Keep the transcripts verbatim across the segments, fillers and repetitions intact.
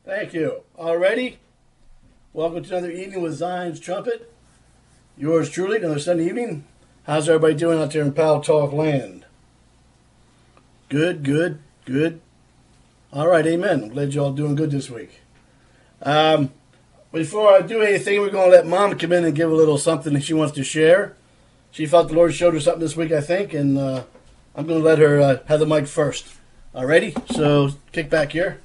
Thank you. All righty. Welcome to another evening with Zion's Trumpet. Yours truly, another Sunday evening. How's everybody doing out there in Pal Talk land? Good, good, good. All right, amen. I'm glad you're all doing good this week. Um, before I do anything, we're going to let Mom come in and give a little something that she wants to share. She felt the Lord showed her something this week, I think, and uh, I'm going to let her uh, have the mic first. All righty? So, kick back here.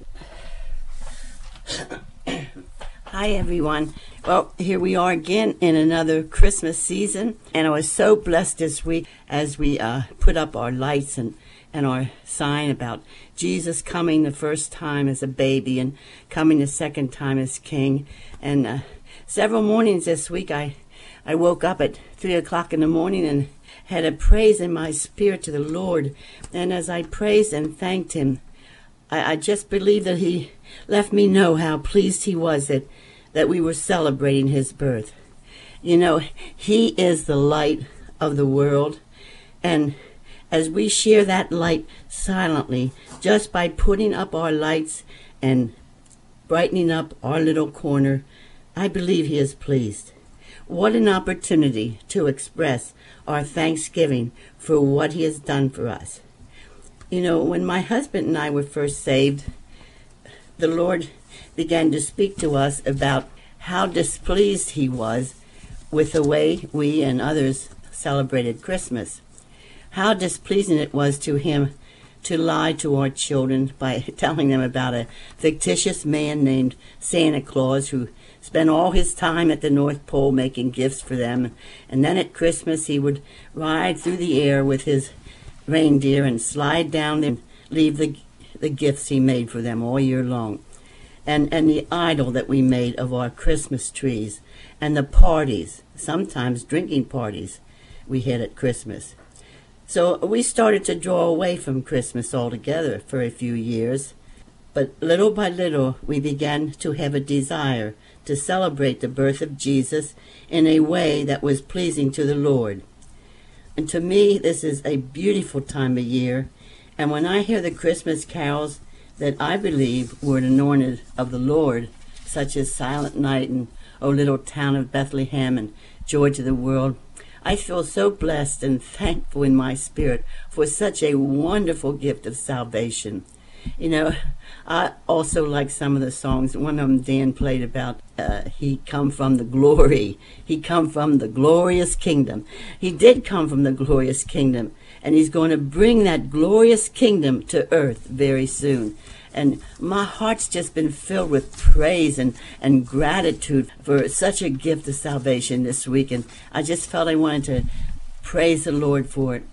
Hi, everyone. Well, here we are again in another Christmas season, and I was so blessed this week as we uh, put up our lights and, and our sign about Jesus coming the first time as a baby and coming the second time as king. And uh, several mornings this week, I, I woke up at three o'clock in the morning and had a praise in my spirit to the Lord. And as I praised and thanked him, I, I just believe that he let me know how pleased he was that, that we were celebrating his birth. You know, he is the light of the world, and as we share that light silently, just by putting up our lights and brightening up our little corner, I believe he is pleased. What an opportunity to express our thanksgiving for what he has done for us. You know, when my husband and I were first saved, the Lord began to speak to us about how displeased he was with the way we and others celebrated Christmas. How displeasing it was to him to lie to our children by telling them about a fictitious man named Santa Claus who spent all his time at the North Pole making gifts for them, and then at Christmas he would ride through the air with his reindeer and slide down and leave the the gifts he made for them all year long. And and the idol that we made of our Christmas trees and the parties, sometimes drinking parties, we had at Christmas. So we started to draw away from Christmas altogether for a few years. But little by little, we began to have a desire to celebrate the birth of Jesus in a way that was pleasing to the Lord. And to me, this is a beautiful time of year. And when I hear the Christmas carols that I believe were anointed of the Lord, such as Silent Night and O Little Town of Bethlehem and Joy to the World, I feel so blessed and thankful in my spirit for such a wonderful gift of salvation. You know, I also like some of the songs. One of them Dan played about uh, he come from the glory. He come from the glorious kingdom. He did come from the glorious kingdom, and he's going to bring that glorious kingdom to earth very soon. And my heart's just been filled with praise and, and gratitude for such a gift of salvation this week, and I just felt I wanted to praise the Lord for it.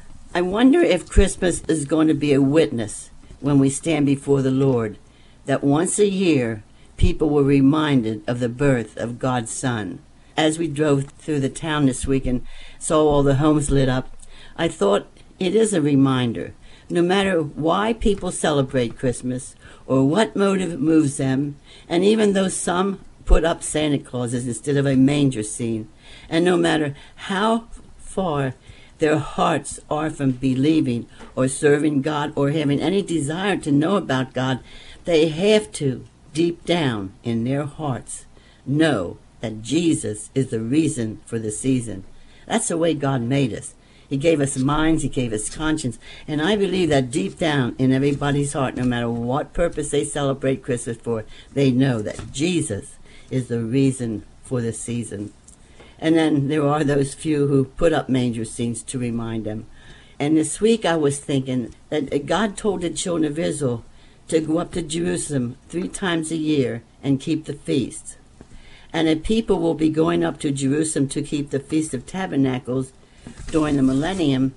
I wonder if Christmas is going to be a witness when we stand before the Lord, that once a year people were reminded of the birth of God's Son. As we drove through the town this week and saw all the homes lit up, I thought it is a reminder. No matter why people celebrate Christmas or what motive moves them, and even though some put up Santa Clauses instead of a manger scene, and no matter how far their hearts are from believing or serving God or having any desire to know about God, they have to, deep down in their hearts, know that Jesus is the reason for the season. That's the way God made us. He gave us minds, he gave us conscience, and I believe that deep down in everybody's heart, no matter what purpose they celebrate Christmas for, they know that Jesus is the reason for the season. And then there are those few who put up manger scenes to remind them. And this week I was thinking that God told the children of Israel to go up to Jerusalem three times a year and keep the feasts. And that people will be going up to Jerusalem to keep the Feast of Tabernacles during the millennium.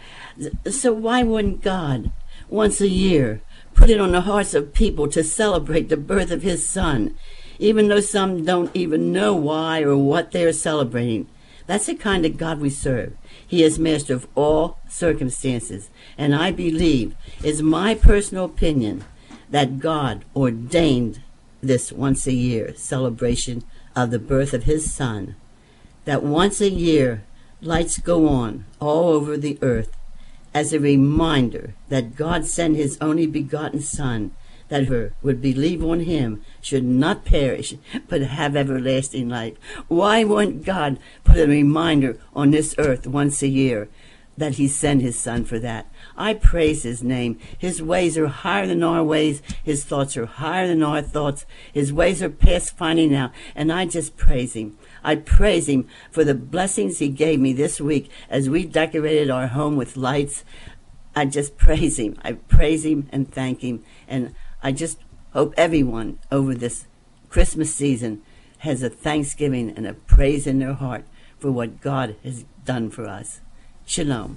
So why wouldn't God, once a year, put it on the hearts of people to celebrate the birth of his Son, even though some don't even know why or what they're celebrating? That's the kind of God we serve. He is master of all circumstances, and I believe, is my personal opinion, that God ordained this once a year celebration of the birth of his Son, that once a year lights go on all over the earth as a reminder that God sent his only begotten Son, that whoever would believe on him should not perish, but have everlasting life. Why wouldn't God put a reminder on this earth once a year that he sent his son for that? I praise his name. His ways are higher than our ways. His thoughts are higher than our thoughts. His ways are past finding out. And I just praise him. I praise him for the blessings he gave me this week as we decorated our home with lights. I just praise him. I praise him and thank him. And I just hope everyone over this Christmas season has a thanksgiving and a praise in their heart for what God has done for us. Shalom.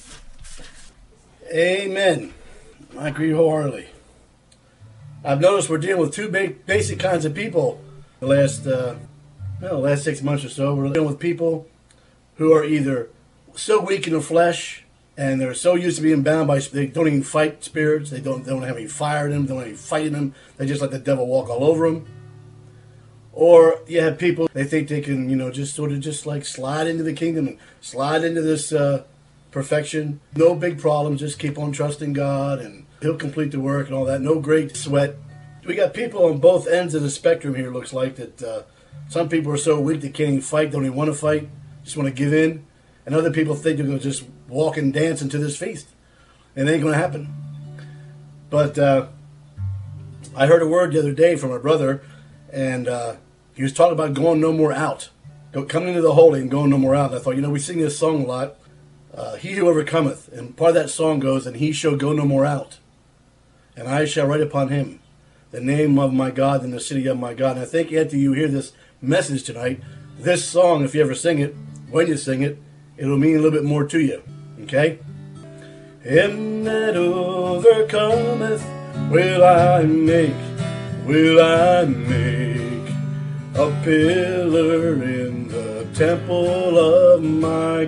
Amen. I agree wholeheartedly. I've noticed we're dealing with two big, basic kinds of people the last, uh, well, the last six months or so. We're dealing with people who are either so weak in the flesh and they're so used to being bound by, they don't even fight spirits. They don't, they don't have any fire in them. They don't have any fight in them. They just let the devil walk all over them. Or you have people, they think they can, you know, just sort of just like slide into the kingdom and slide into this uh, perfection. No big problems. Just keep on trusting God and he'll complete the work and all that. No great sweat. We got people on both ends of the spectrum here, looks like, that uh, some people are so weak they can't even fight, don't even want to fight, just want to give in. And other people think they're going to just walk and dance into this feast. And it ain't going to happen. But uh, I heard a word the other day from a brother, and uh, he was talking about going no more out. Go, coming into the holy and going no more out. And I thought, you know, we sing this song a lot. Uh, he who overcometh. And part of that song goes, and he shall go no more out. And I shall write upon him the name of my God and the city of my God. And I think after you hear this message tonight, this song, if you ever sing it, when you sing it, it'll mean a little bit more to you. Okay? Him that overcometh will I make, will I make a pillar in the temple of my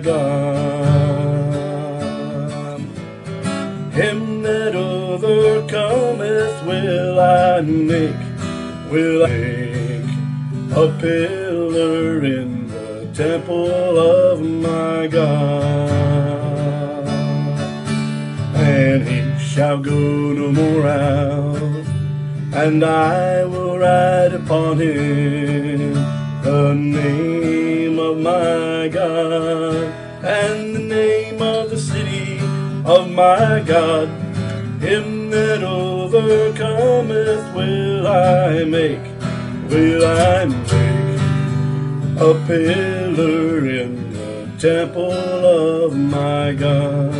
God. Him that overcometh will I make, will I make a pillar in the temple of my God. And he shall go no more out, and I will write upon him the name of my God, and the name of the city of my God. Him that overcometh will I make, will I make a pillar in the temple of my God.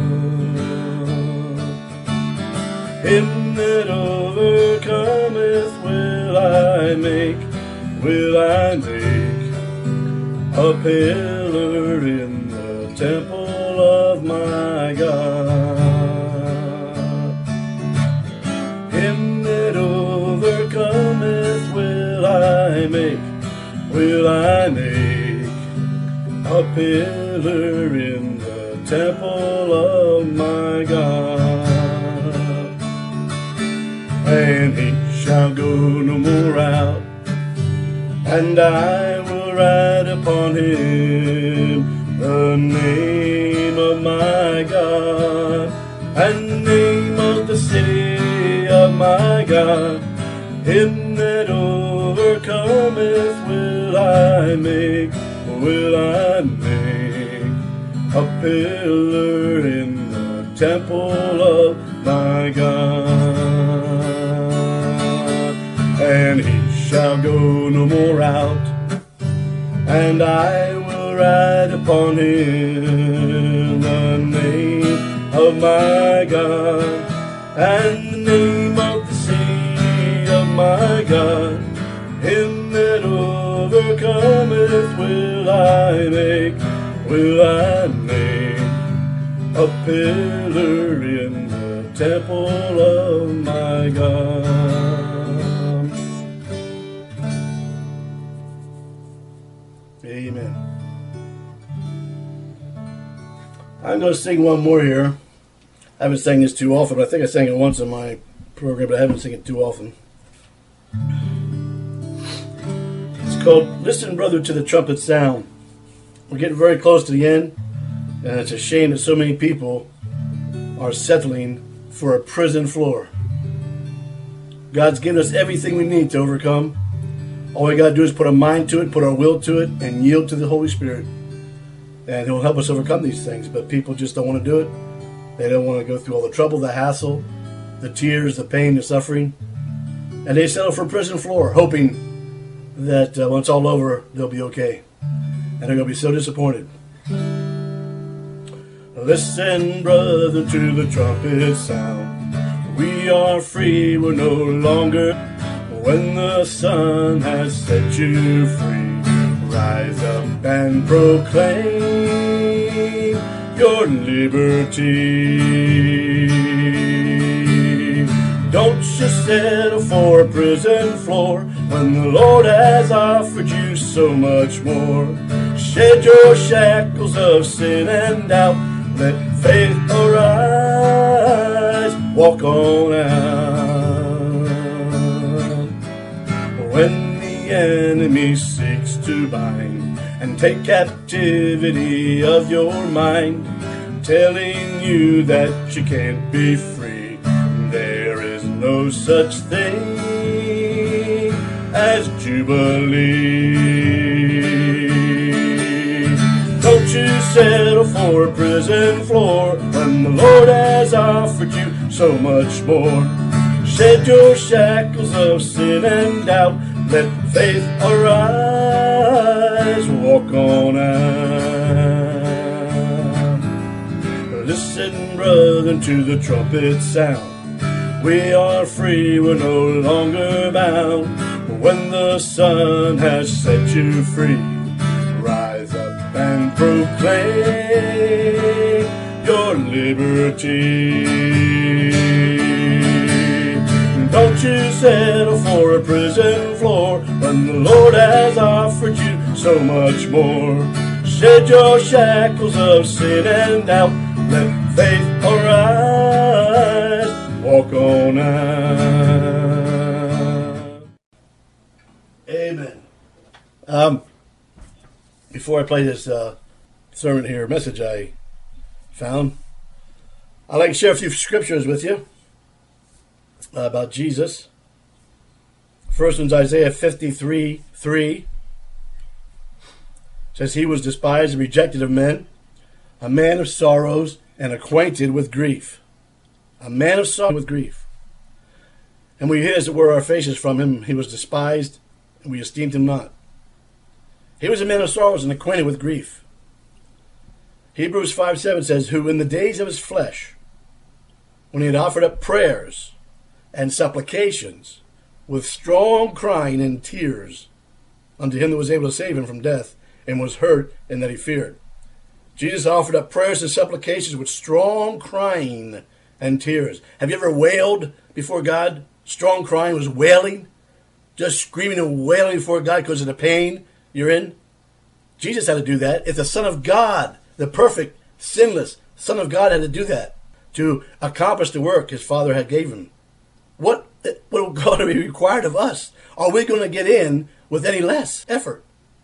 Him that overcometh will I make, will I make a pillar in the temple of my God. Him that overcometh will I make, will I make a pillar in the temple of my God. And he shall go no more out, and I will write upon him the name of my God, and the name of the city of my God. Him that overcometh will I make, will I make a pillar in the temple of my God. And he shall go no more out, and I will write upon him the name of my God, and the name of the city of my God. Him that overcometh will I make, will I make a pillar in the temple of my God. Amen. I'm going to sing one more here. I haven't sang this too often, but I think I sang it once in my program, but I haven't sung it too often. It's called Listen, Brother, to the Trumpet Sound. We're getting very close to the end, and it's a shame that so many people are settling for a prison floor. God's given us everything we need to overcome. All we got to do is put a mind to it, put our will to it, and yield to the Holy Spirit. And He'll help us overcome these things. But people just don't want to do it. They don't want to go through all the trouble, the hassle, the tears, the pain, the suffering. And they settle for a prison floor, hoping that uh, when it's all over, they'll be okay. And they're going to be so disappointed. Listen, brother, to the trumpet sound. We are free, we're no longer. When the sun has set you free, rise up and proclaim your liberty. Don't you settle for a prison floor when the Lord has offered you so much more. Shed your shackles of sin and doubt. Let faith arise. Walk on out. When the enemy seeks to bind and take captivity of your mind, telling you that you can't be free, there is no such thing as Jubilee. Don't you settle for a prison floor when the Lord has offered you so much more. Shed your shackles of sin and doubt. Let faith arise. Walk on out. Listen, brother, to the trumpet sound. We are free, we're no longer bound. When the sun has set you free, rise up and proclaim your liberty. Don't you settle for a prison floor when the Lord has offered you so much more. Shed your shackles of sin and doubt. Let faith arise. Walk on out. Amen. Um, before I play this uh, sermon here, message I found, I'd like to share a few scriptures with you uh, about Jesus. First one's Isaiah fifty-three three. It says, He was despised and rejected of men, a man of sorrows and acquainted with grief. A man of sorrow with grief. And we hid as it were our faces from him. He was despised, and we esteemed him not. He was a man of sorrows and acquainted with grief. Hebrews five seven says, Who in the days of his flesh, when he had offered up prayers and supplications with strong crying and tears unto him that was able to save him from death, and was hurt in that he feared. Jesus offered up prayers and supplications with strong crying and tears. Have you ever wailed before God? Strong crying was wailing, just screaming and wailing before God because of the pain you're in. Jesus had to do that. If the Son of God, the perfect, sinless Son of God, had to do that to accomplish the work his Father had gave him, what what going to be required of us? Are we going to get in with any less effort?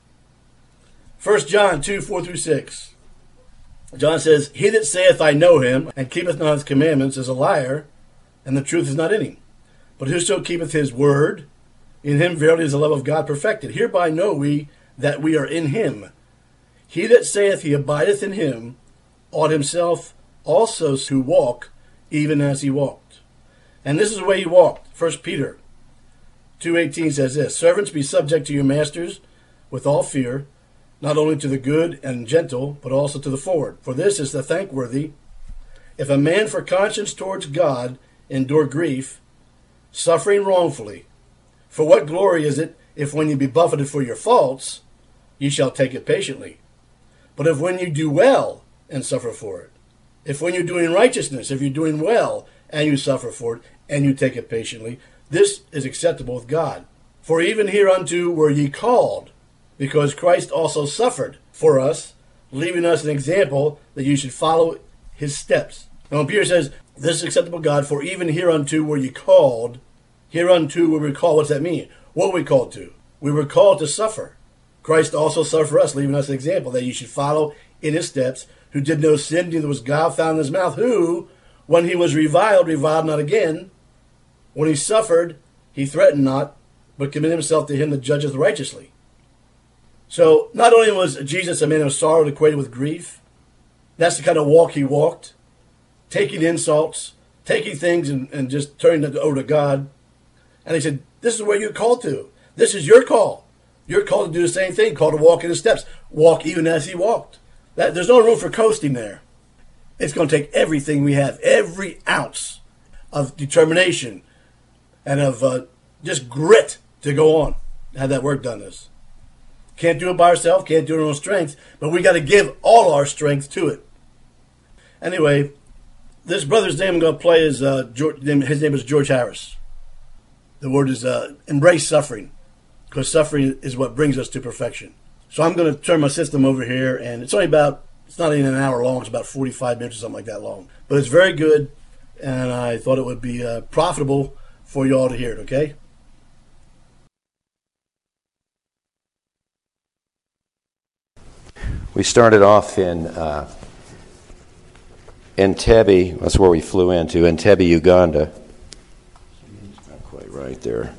First John two four through six. John says, He that saith, I know him, and keepeth not his commandments, is a liar, and the truth is not in him. But whoso keepeth his word, in him verily is the love of God perfected. Hereby know we that we are in him. He that saith he abideth in him, ought himself also to walk, even as he walked. And this is the way he walked. First Peter two eighteen says this, Servants, be subject to your masters with all fear, not only to the good and gentle, but also to the forward. For this is the thankworthy, if a man for conscience towards God endure grief, suffering wrongfully. For what glory is it, if when you be buffeted for your faults, ye shall take it patiently? But if when you do well and suffer for it, if when you're doing righteousness, if you're doing well and you suffer for it, and you take it patiently, this is acceptable with God. For even hereunto were ye called, because Christ also suffered for us, leaving us an example that you should follow his steps. Now when Peter says, this is acceptable God, for even hereunto were ye called, hereunto were we called, what's that mean? What were we called to? We were called to suffer. Christ also suffered for us, leaving us an example that you should follow in his steps, who did no sin, neither was guile found in his mouth, who, when he was reviled, reviled not again. When he suffered, He threatened not, but committed himself to him that judgeth righteously. So not only was Jesus a man of sorrow equated with grief, that's the kind of walk he walked, taking insults, taking things and, and just turning it over to God. And he said, this is where you're called to. This is your call. You're called to do the same thing, called to walk in his steps. Walk even as he walked. That, there's no room for coasting there. It's going to take everything we have, every ounce of determination and of uh, just grit to go on, have that work done this. Can't do it by ourselves, can't do it in our own strength, but we got to give all our strength to it. Anyway, this brother's name I'm going to play is, uh, George, his name is George Harris. The word is uh, embrace suffering, because suffering is what brings us to perfection. So I'm going to turn my system over here, and it's only about, it's not even an hour long, it's about forty-five minutes or something like that long. But it's very good, and I thought it would be uh, profitable for you all to hear it, okay? We started off in uh, Entebbe, that's where we flew into, Entebbe, Uganda. Not quite right there.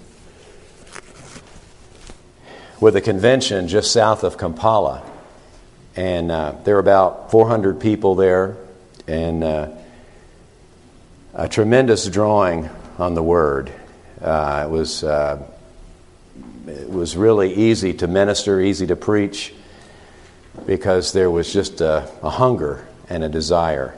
With a convention just south of Kampala. And uh, there were about four hundred people there, and uh, a tremendous drawing on the Word. Uh, it was uh, it was really easy to minister, easy to preach, because there was just a, a hunger and a desire.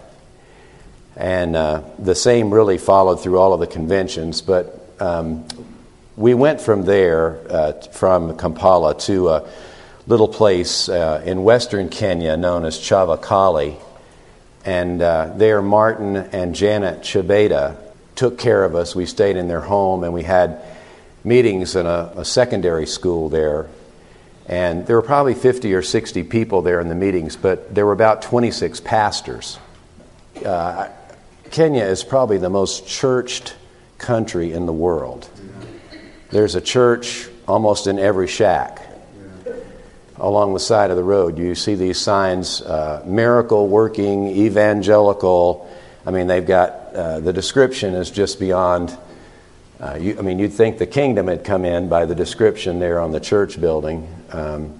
And uh, the same really followed through all of the conventions, but um, we went from there, uh, from Kampala, to a little place uh, in western Kenya known as Chavakali. And uh, there Martin and Janet Chibeda took care of us. We stayed in their home, and we had meetings in a, a secondary school there. And there were probably fifty or sixty people there in the meetings, but there were about twenty-six pastors. Uh, Kenya is probably the most churched country in the world. There's a church almost in every shack. Along the side of the road, you see these signs, uh, miracle working, evangelical. I mean, they've got, uh, the description is just beyond, uh, you, I mean, you'd think the kingdom had come in by the description there on the church building. Um,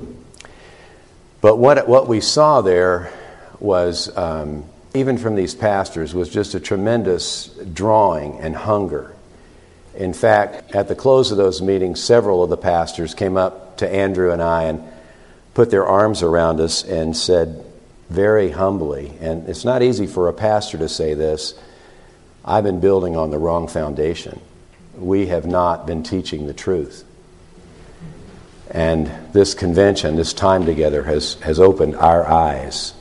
but what what we saw there was, um, even from these pastors, was just a tremendous drawing and hunger. In fact, at the close of those meetings, several of the pastors came up to Andrew and I and put their arms around us and said very humbly, and it's not easy for a pastor to say this, I've been building on the wrong foundation. We have not been teaching the truth. And this convention, this time together, has, has opened our eyes.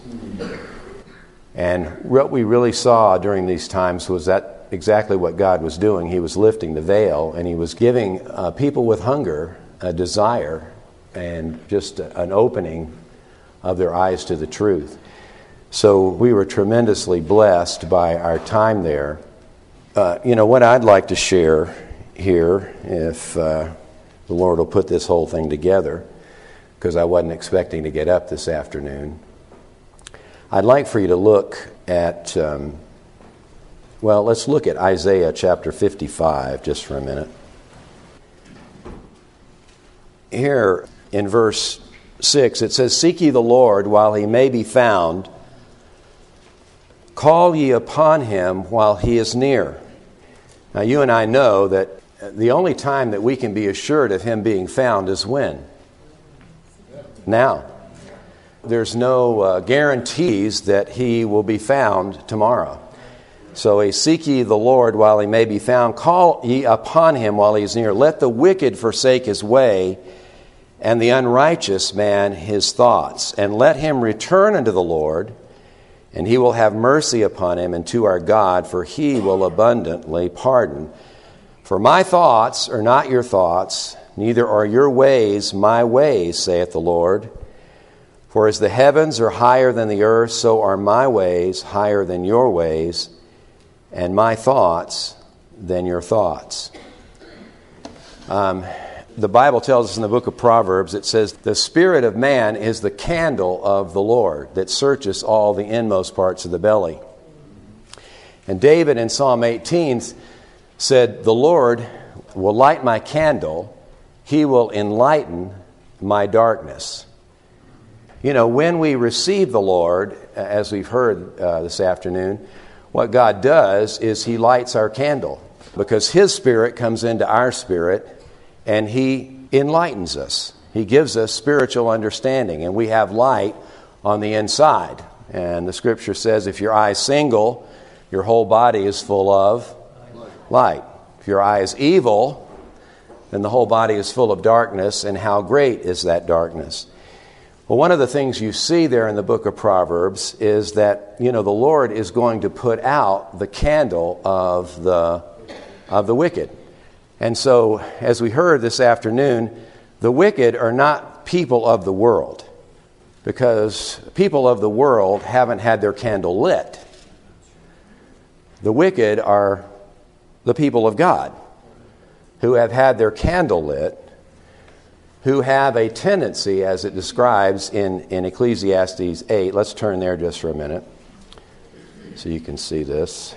And what we really saw during these times was that exactly what God was doing. He was lifting the veil, and He was giving uh, people with hunger a desire and just an opening of their eyes to the truth. So we were tremendously blessed by our time there. Uh, you know, what I'd like to share here, if uh, the Lord will put this whole thing together, because I wasn't expecting to get up this afternoon, I'd like for you to look at, um, well, let's look at Isaiah chapter fifty-five just for a minute. Here in verse six, it says, Seek ye the Lord while He may be found. Call ye upon Him while He is near. Now, you and I know that the only time that we can be assured of Him being found is when? Now. There's no uh, guarantees that He will be found tomorrow. So, a seek ye the Lord while He may be found. Call ye upon Him while He is near. Let the wicked forsake his way, and the unrighteous man his thoughts. And let him return unto the Lord, and He will have mercy upon him, and to our God, for He will abundantly pardon. For my thoughts are not your thoughts, neither are your ways my ways, saith the Lord. For as the heavens are higher than the earth, so are my ways higher than your ways, and my thoughts than your thoughts. Um, the Bible tells us in the book of Proverbs, it says, the spirit of man is the candle of the Lord that searches all the inmost parts of the belly. And David in Psalm eighteen said, the Lord will light my candle, he will enlighten my darkness. You know, when we receive the Lord, as we've heard uh, this afternoon, what God does is he lights our candle because his Spirit comes into our spirit and he enlightens us. He gives us spiritual understanding, and we have light on the inside. And the Scripture says if your eye is single, your whole body is full of light. If your eye is evil, then the whole body is full of darkness, and how great is that darkness? Well, one of the things you see there in the book of Proverbs is that, you know, the Lord is going to put out the candle of the of the wicked. And so, as we heard this afternoon, the wicked are not people of the world, because people of the world haven't had their candle lit. The wicked are the people of God who have had their candle lit, who have a tendency, as it describes in, in Ecclesiastes eight. Let's turn there just for a minute so you can see this.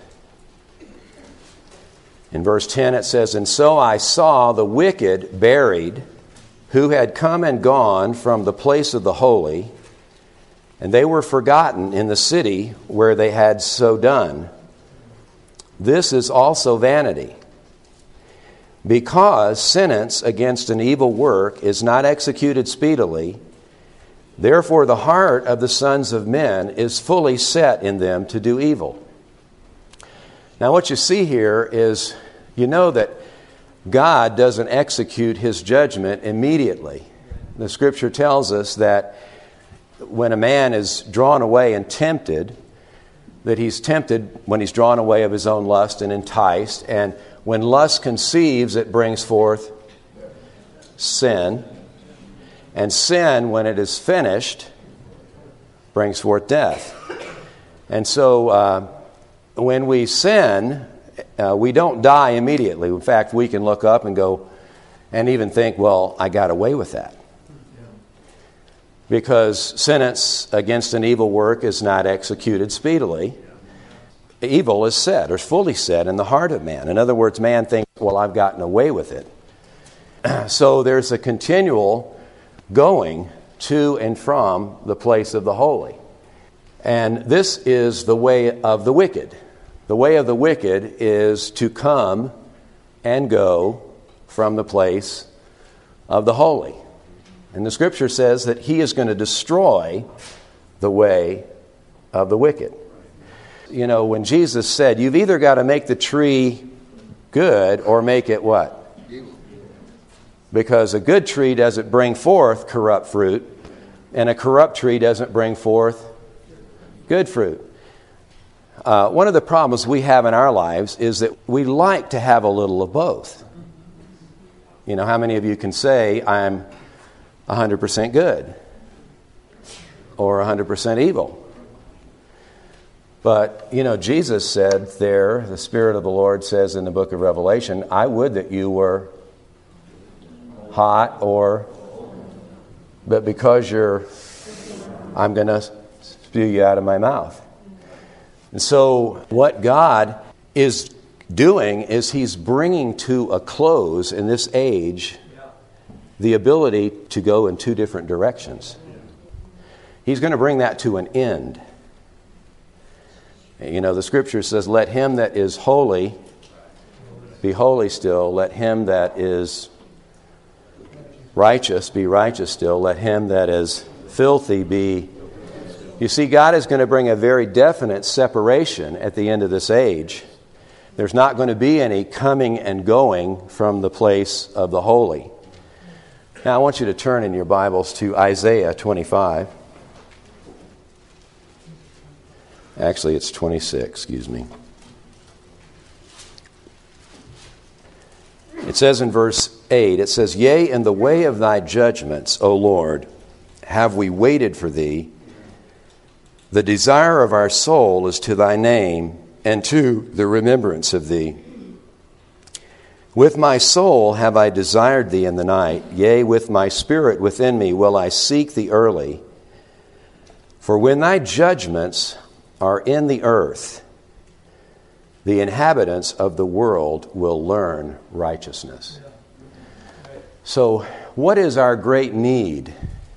In verse ten it says, "And so I saw the wicked buried, who had come and gone from the place of the holy, and they were forgotten in the city where they had so done. This is also vanity. Because sentence against an evil work is not executed speedily, therefore the heart of the sons of men is fully set in them to do evil." Now what you see here is, you know that God doesn't execute his judgment immediately. The Scripture tells us that when a man is drawn away and tempted, that he's tempted when he's drawn away of his own lust and enticed, and when lust conceives, it brings forth sin. And sin, when it is finished, brings forth death. And so uh, when we sin, uh, we don't die immediately. In fact, we can look up and go and even think, well, I got away with that. Because sentence against an evil work is not executed speedily. Evil is set, or fully set, in the heart of man. In other words, man thinks, well, I've gotten away with it. So there's a continual going to and from the place of the holy. And this is the way of the wicked. The way of the wicked is to come and go from the place of the holy. And the Scripture says that he is going to destroy the way of the wicked. You know, when Jesus said, you've either got to make the tree good or make it what? Evil. Because a good tree doesn't bring forth corrupt fruit, and a corrupt tree doesn't bring forth good fruit. Uh, one of the problems we have in our lives is that we like to have a little of both. You know, how many of you can say, I'm one hundred percent good or one hundred percent evil? But, you know, Jesus said there, the Spirit of the Lord says in the book of Revelation, I would that you were hot or, but because you're, I'm going to spew you out of my mouth. And so what God is doing is he's bringing to a close in this age the ability to go in two different directions. He's going to bring that to an end. You know, the Scripture says, let him that is holy be holy still. Let him that is righteous be righteous still. Let him that is filthy be... You see, God is going to bring a very definite separation at the end of this age. There's not going to be any coming and going from the place of the holy. Now, I want you to turn in your Bibles to Isaiah twenty-five. Actually, it's twenty-six, excuse me. It says in verse eight, it says, Yea, in the way of thy judgments, O Lord, have we waited for thee. The desire of our soul is to thy name and to the remembrance of thee. With my soul have I desired thee in the night, yea, with my spirit within me will I seek thee early. For when thy judgments are in the earth, the inhabitants of the world will learn righteousness. So, what is our great need?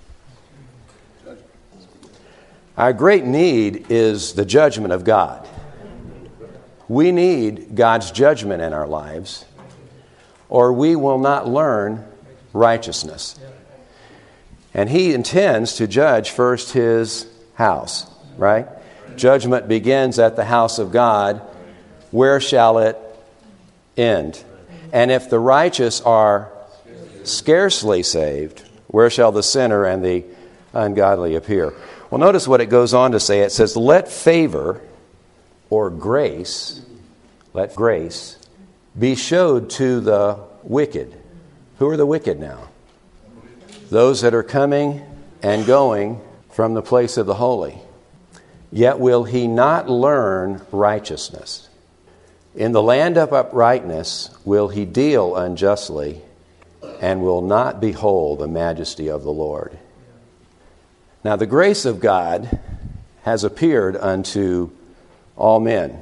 Our great need is the judgment of God. We need God's judgment in our lives, or we will not learn righteousness. And He intends to judge first His house, right? Judgment begins at the house of God. Where shall it end? And if the righteous are scarcely saved, where shall the sinner and the ungodly appear? Well, notice what it goes on to say. It says, let favor or grace, let grace be showed to the wicked. Who are the wicked now? Those that are coming and going from the place of the holy. Yet will he not learn righteousness. In the land of uprightness will he deal unjustly, and will not behold the majesty of the Lord. Now the grace of God has appeared unto all men,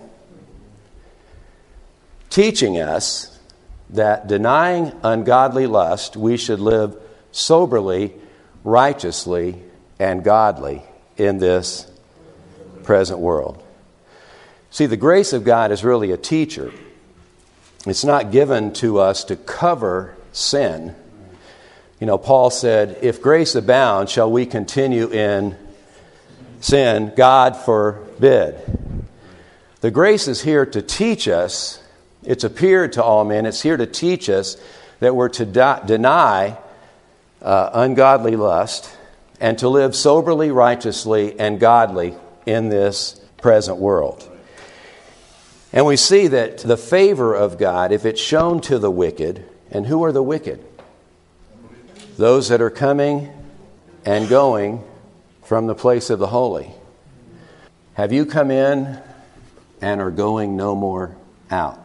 teaching us that denying ungodly lust, we should live soberly, righteously, and godly in this present world. See, the grace of God is really a teacher. It's not given to us to cover sin. You know, Paul said, if grace abound, shall we continue in sin? God forbid. The grace is here to teach us. It's appeared to all men. It's here to teach us that we're to de- deny uh, ungodly lust and to live soberly, righteously, and godly in this present world. And we see that the favor of God, if it's shown to the wicked, and who are the wicked? Those that are coming and going from the place of the holy. Have you come in and are going no more out?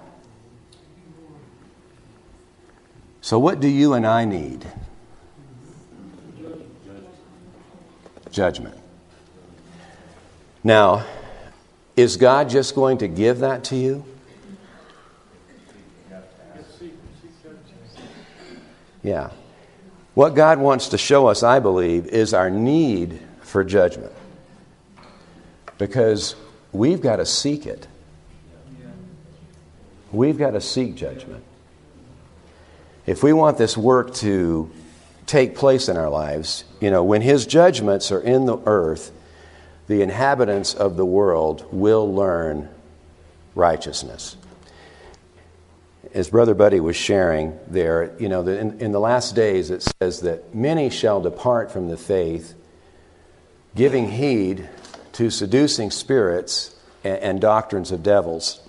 So what do you and I need? Judgment. Now, is God just going to give that to you? Yeah. What God wants to show us, I believe, is our need for judgment. Because we've got to seek it. We've got to seek judgment. If we want this work to take place in our lives, you know, when His judgments are in the earth, the inhabitants of the world will learn righteousness. As Brother Buddy was sharing there, you know, in, in the last days it says that many shall depart from the faith, giving heed to seducing spirits and, and doctrines of devils,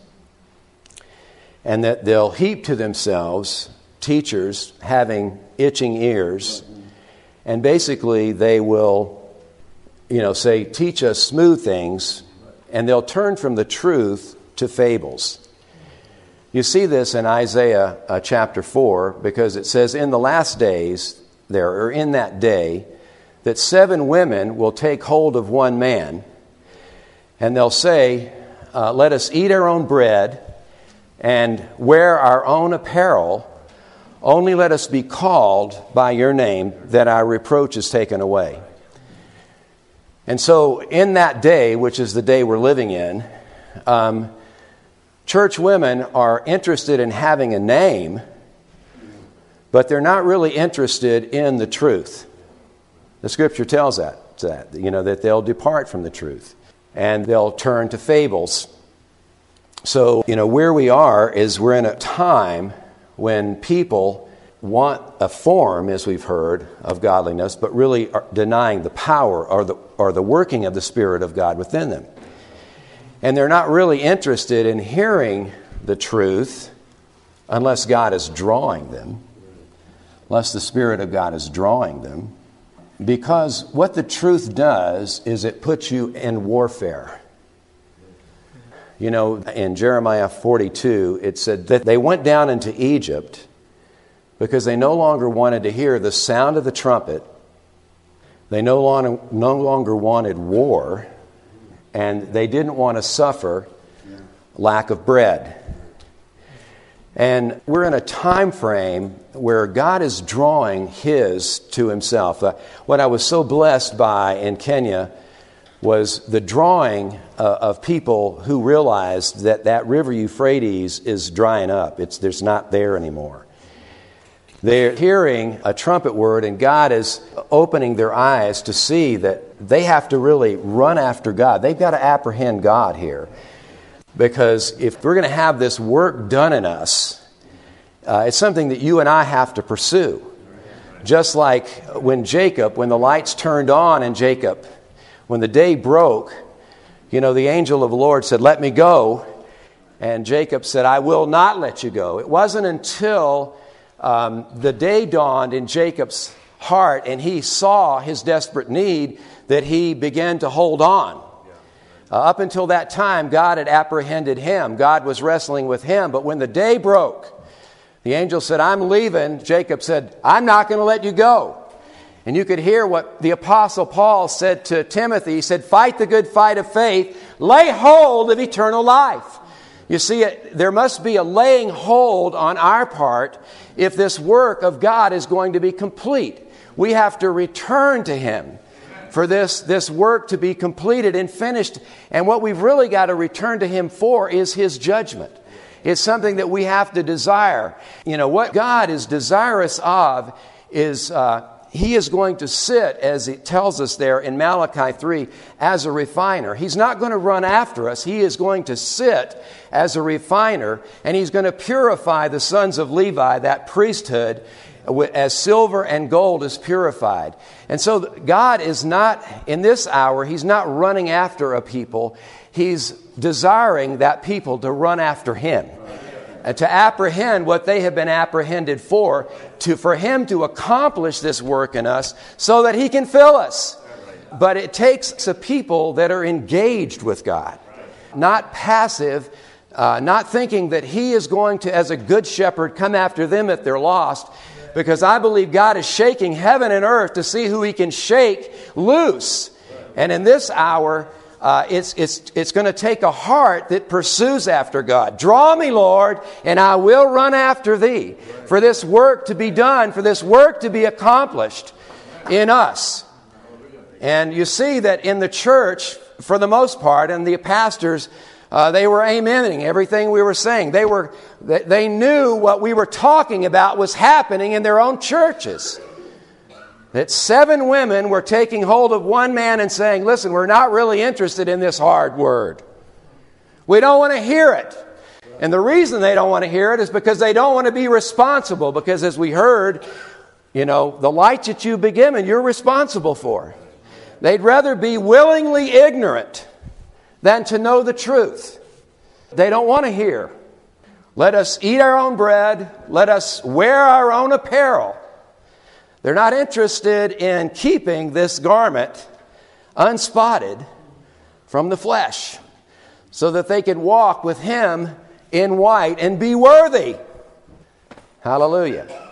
and that they'll heap to themselves teachers having itching ears, and basically they will, you know, say, teach us smooth things, and they'll turn from the truth to fables. You see this in Isaiah uh, chapter four, because it says, in the last days, there, or in that day, that seven women will take hold of one man, and they'll say, uh, let us eat our own bread and wear our own apparel, only let us be called by your name, that our reproach is taken away. And so in that day, which is the day we're living in, um, church women are interested in having a name, but they're not really interested in the truth. The Scripture tells that, that, you know, that they'll depart from the truth and they'll turn to fables. So, you know, where we are is we're in a time when people want a form, as we've heard, of godliness, but really are denying the power or the or the working of the Spirit of God within them. And they're not really interested in hearing the truth unless God is drawing them, unless the Spirit of God is drawing them. Because what the truth does is it puts you in warfare. You know, in Jeremiah forty-two, it said that they went down into Egypt because they no longer wanted to hear the sound of the trumpet. They no longer, no longer wanted war, and they didn't want to suffer lack of bread. And we're in a time frame where God is drawing His to Himself. Uh, what I was so blessed by in Kenya was the drawing uh, of people who realized that that river Euphrates is drying up. It's there's not there anymore. They're hearing a trumpet word, and God is opening their eyes to see that they have to really run after God. They've got to apprehend God here. Because if we're going to have this work done in us, uh, it's something that you and I have to pursue. Just like when Jacob, when the lights turned on in Jacob, when the day broke, you know, the angel of the Lord said, "Let me go." And Jacob said, "I will not let you go." It wasn't until um, the day dawned in Jacob's heart and he saw his desperate need that he began to hold on. Uh, up until that time, God had apprehended him. God was wrestling with him. But when the day broke, the angel said, "I'm leaving." Jacob said, "I'm not going to let you go." And you could hear what the Apostle Paul said to Timothy. He said, "Fight the good fight of faith. Lay hold of eternal life." You see, it, there must be a laying hold on our part if this work of God is going to be complete. We have to return to Him for this, this work to be completed and finished. And what we've really got to return to Him for is His judgment. It's something that we have to desire. You know, what God is desirous of is uh, He is going to sit, as it tells us there in Malachi three, as a refiner. He's not going to run after us. He is going to sit as a refiner, and He's going to purify the sons of Levi, that priesthood, as silver and gold is purified. And so God is not, in this hour, He's not running after a people. He's desiring that people to run after Him. And to apprehend what they have been apprehended for, to for Him to accomplish this work in us so that He can fill us. But it takes a people that are engaged with God, not passive, uh, not thinking that He is going to, as a good shepherd, come after them if they're lost. Because I believe God is shaking heaven and earth to see who He can shake loose. And in this hour, uh, it's it's it's going to take a heart that pursues after God. Draw me, Lord, and I will run after Thee. For this work to be done, for this work to be accomplished in us. And you see that in the church, for the most part, and the pastors, Uh, they were amening everything we were saying. They were, they knew what we were talking about was happening in their own churches. That seven women were taking hold of one man and saying, "Listen, we're not really interested in this hard word. We don't want to hear it." And the reason they don't want to hear it is because they don't want to be responsible. Because as we heard, you know, the light that you've been given, you're responsible for. They'd rather be willingly ignorant than to know the truth. They don't want to hear. Let us eat our own bread. Let us wear our own apparel. They're not interested in keeping this garment unspotted from the flesh so that they can walk with Him in white and be worthy. Hallelujah.